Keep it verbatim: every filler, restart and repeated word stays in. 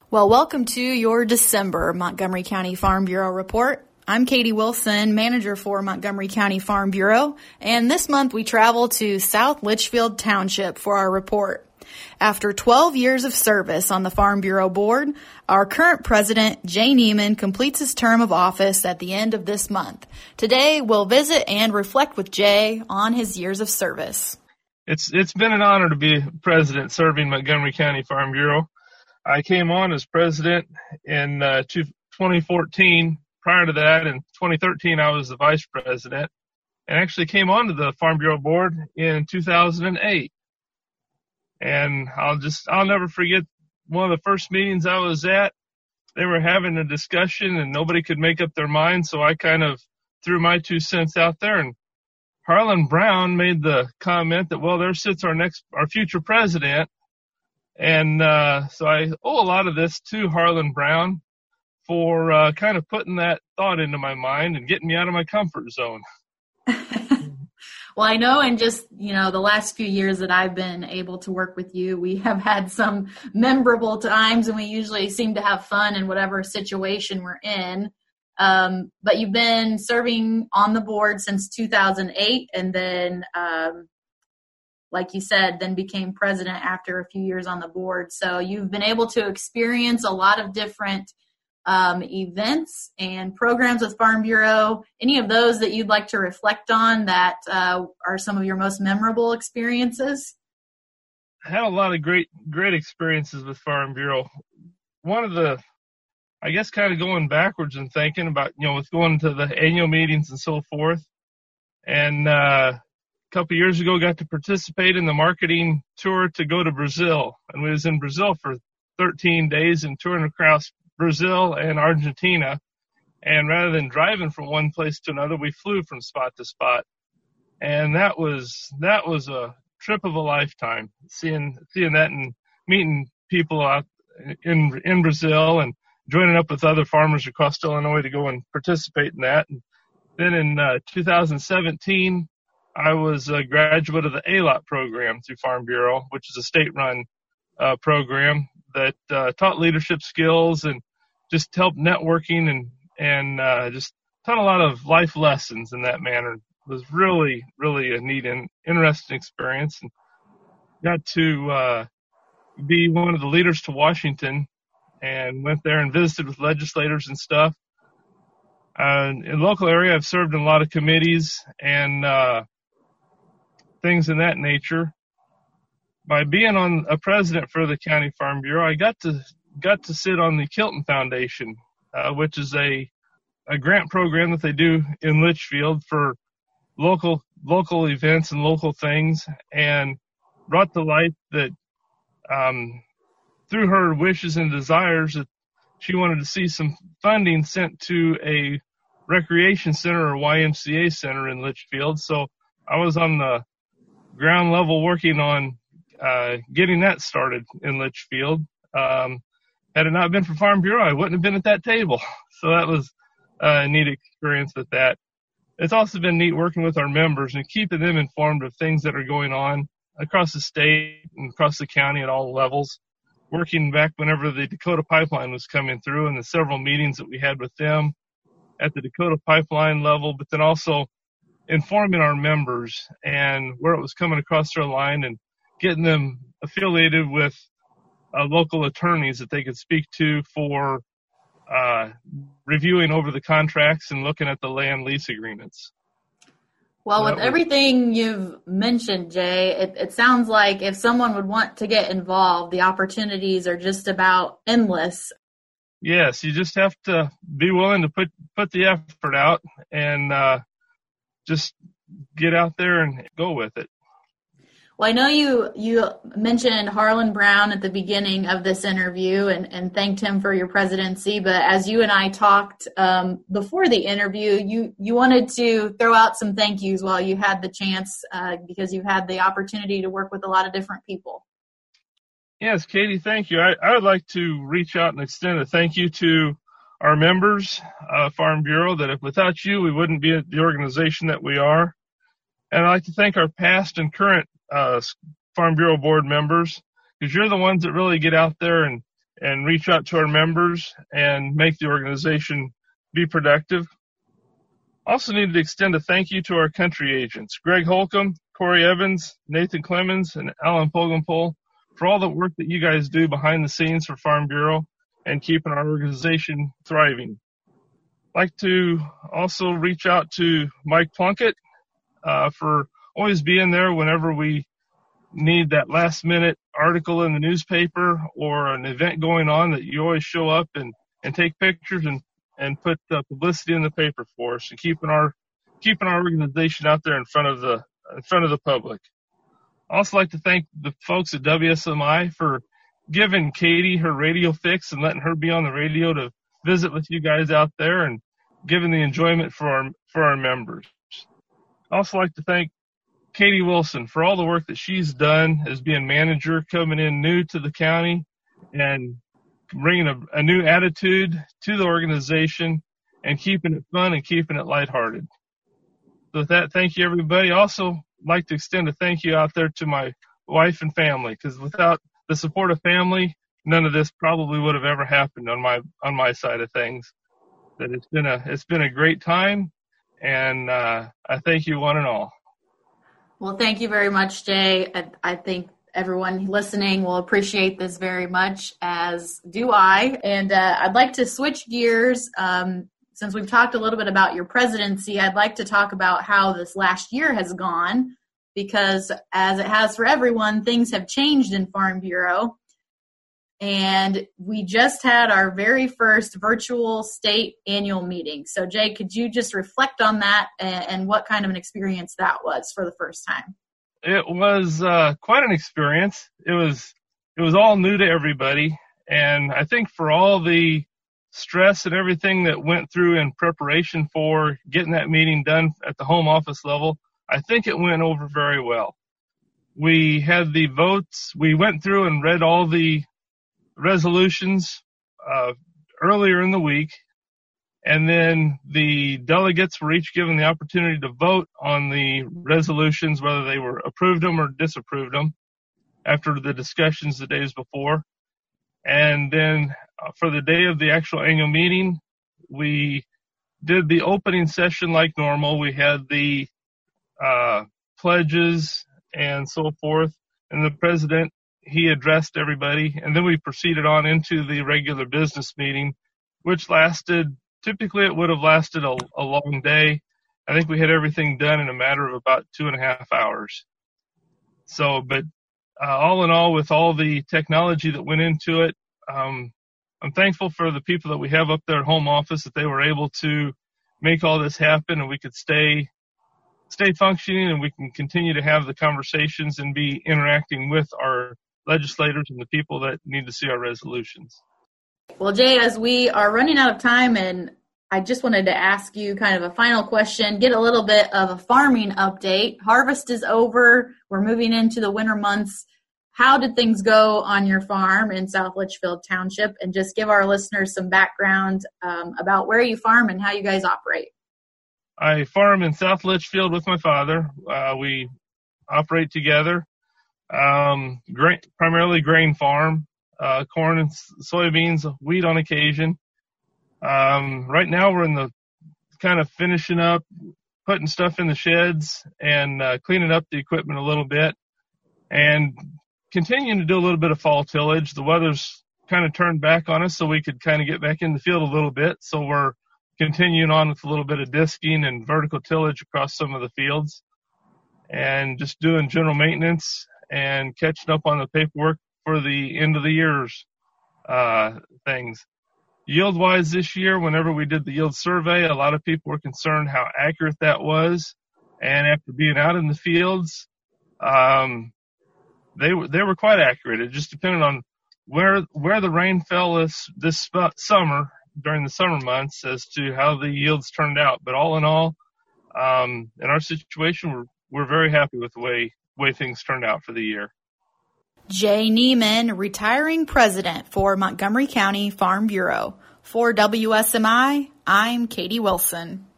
Well, welcome to your December Montgomery County Farm Bureau report. I'm Katie Wilson, manager for Montgomery County Farm Bureau, and this month we travel to South Litchfield Township for our report. After twelve years of service on the Farm Bureau board, our current president, Jay Neiman, completes his term of office at the end of this month. Today, we'll visit and reflect with Jay on his years of service. It's It's been an honor to be president serving Montgomery County Farm Bureau. I came on as president in uh, twenty fourteen. Prior to that, in twenty thirteen, I was the vice president and actually came onto the Farm Bureau board in two thousand eight. And I'll just, I'll never forget one of the first meetings I was at. They were having a discussion and nobody could make up their mind. So I kind of threw my two cents out there, and Harlan Brown made the comment that, well, there sits our next, our future president. And, uh, so I owe a lot of this to Harlan Brown for, uh, kind of putting that thought into my mind and getting me out of my comfort zone. Well, I know in just, you know, the last few years that I've been able to work with you, we have had some memorable times, and we usually seem to have fun in whatever situation we're in. Um, but you've been serving on the board since two thousand eight, and then, um, like you said, then became president after a few years on the board. So you've been able to experience a lot of different um, events and programs with Farm Bureau. Any of those that you'd like to reflect on that uh, are some of your most memorable experiences? I had a lot of great, great experiences with Farm Bureau. One of the, I guess, kind of going backwards and thinking about, you know, with going to the annual meetings and so forth. And uh, a couple of years ago, got to participate in the marketing tour to go to Brazil. And we was in Brazil for thirteen days and touring across Brazil and Argentina. And rather than driving from one place to another, we flew from spot to spot. And that was, that was a trip of a lifetime, seeing, seeing that and meeting people out in, in Brazil and joining up with other farmers across Illinois to go and participate in that. And then in uh, two thousand seventeen, I was a graduate of the A L O T program through Farm Bureau, which is a state-run uh, program that uh, taught leadership skills and just helped networking and and uh, just taught a lot of life lessons in that manner. It was really, really a neat and interesting experience. And got to uh, be one of the leaders to Washington and went there and visited with legislators and stuff. Uh, in the local area, I've served in a lot of committees and uh, things in that nature. By being on a president for the County Farm Bureau, I got to got to sit on the Kilton Foundation, uh, which is a a grant program that they do in Litchfield for local local events and local things, and brought to light that um, through her wishes and desires that she wanted to see some funding sent to a recreation center or Y M C A center in Litchfield. So I was on the ground level working on uh, getting that started in Litchfield. Um, had it not been for Farm Bureau, I wouldn't have been at that table. So that was a neat experience with that. It's also been neat working with our members and keeping them informed of things that are going on across the state and across the county at all levels. Working back whenever the Dakota Pipeline was coming through and the several meetings that we had with them at the Dakota Pipeline level, but then also informing our members and where it was coming across their line and getting them affiliated with uh, local attorneys that they could speak to for uh, reviewing over the contracts and looking at the land lease agreements. Well, So with that was- everything you've mentioned, Jay, it, it sounds like if someone would want to get involved, the opportunities are just about endless. Yes, you just have to be willing to put, put the effort out and uh, just get out there and go with it. Well, I know you you mentioned Harlan Brown at the beginning of this interview and, and thanked him for your presidency. But as you and I talked um, before the interview, you, you wanted to throw out some thank yous while you had the chance uh, because you've had the opportunity to work with a lot of different people. Yes, Katie, thank you. I, I would like to reach out and extend a thank you to our members, uh, Farm Bureau, that if without you, we wouldn't be the organization that we are. And I'd like to thank our past and current uh, Farm Bureau board members, because you're the ones that really get out there and, and reach out to our members and make the organization be productive. Also need to extend a thank you to our country agents, Greg Holcomb, Corey Evans, Nathan Clemens, and Alan Pogenpol, for all the work that you guys do behind the scenes for Farm Bureau and keeping our organization thriving. I'd like to also reach out to Mike Plunkett uh, for always being there whenever we need that last minute article in the newspaper or an event going on, that you always show up and, and take pictures and, and put the publicity in the paper for us, and keeping our keeping our organization out there in front of the in front of the public. I also like to thank the folks at W S M I for giving Katie her radio fix and letting her be on the radio to visit with you guys out there and giving the enjoyment for our for our members. I also like to thank Katie Wilson for all the work that she's done as being manager, coming in new to the county and bringing a, a new attitude to the organization and keeping it fun and keeping it lighthearted. So with that, thank you, everybody. Also like to extend a thank you out there to my wife and family, because without the support of family, none of this probably would have ever happened on my on my side of things. That it's been a it's been a great time, and uh, I thank you one and all. Well, thank you very much, Jay. I, I think everyone listening will appreciate this very much, as do I. And uh, I'd like to switch gears. Um, since we've talked a little bit about your presidency, I'd like to talk about how this last year has gone, because as it has for everyone, things have changed in Farm Bureau. And we just had our very first virtual state annual meeting. So, Jay, could you just reflect on that and, and what kind of an experience that was for the first time? It was uh, quite an experience. It was it was all new to everybody. And I think for all the stress and everything that went through in preparation for getting that meeting done at the home office level, I think it went over very well. We had the votes. We went through and read all the resolutions uh, earlier in the week, and then the delegates were each given the opportunity to vote on the resolutions, whether they were approved them or disapproved them, after the discussions the days before. And then uh, for the day of the actual annual meeting, we did the opening session like normal. We had the uh, pledges and so forth, and the president, he addressed everybody, and then we proceeded on into the regular business meeting, which lasted, typically it would have lasted a, a long day. I think we had everything done in a matter of about two and a half hours. So, but uh, all in all, with all the technology that went into it, um, I'm thankful for the people that we have up there at home office, that they were able to make all this happen, and we could stay stay functioning, and we can continue to have the conversations and be interacting with our legislators and the people that need to see our resolutions. Well, Jay, as we are running out of time, and I just wanted to ask you kind of a final question, get a little bit of a farming update. Harvest is over. We're moving into the winter months. How did things go on your farm in South Litchfield Township? And just give our listeners some background um, about where you farm and how you guys operate. I farm in South Litchfield with my father. Uh, we operate together. Um, grain, primarily grain farm, uh, corn and soybeans, wheat on occasion. Um, right now we're in the kind of finishing up, putting stuff in the sheds and, uh, cleaning up the equipment a little bit and continuing to do a little bit of fall tillage. The weather's kind of turned back on us, so we could kind of get back in the field a little bit. So we're continuing on with a little bit of disking and vertical tillage across some of the fields, and just doing general maintenance and catching up on the paperwork for the end of the year's uh, things. Yield-wise this year, whenever we did the yield survey, a lot of people were concerned how accurate that was. And after being out in the fields, um, they were they were quite accurate. It just depended on where where the rain fell this this summer during the summer months as to how the yields turned out. But all in all, um, in our situation, we're we're very happy with the way. way things turned out for the year. Jay Neiman, retiring president for Montgomery County Farm Bureau. For W S M I, I'm Katie Wilson.